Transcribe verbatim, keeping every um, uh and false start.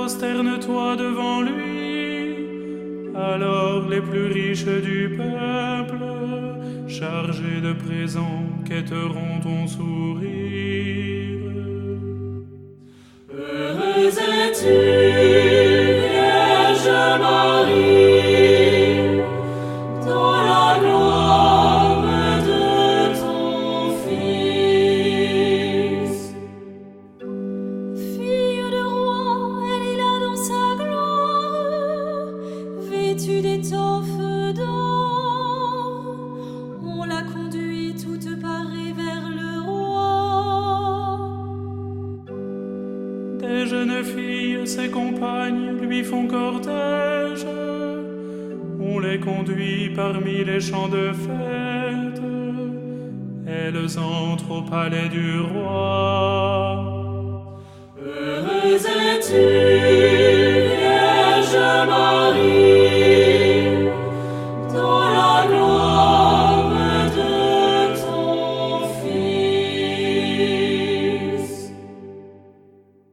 prosterne-toi devant lui. Alors les plus riches du peuple, chargés de présents, quêteront ton sourire. Heureuse es-tu, Vierge Marie, dans la gloire de ton Fils. Fille de roi, elle est là dans sa gloire, vêtue d'étoffes d'or. On la conduit toute parée vers le roi. Des jeunes filles, ses compagnes, lui font cortège. On les conduit parmi les champs de fête. Elles entrent au palais du roi. Heureuse es-tu, Vierge Marie.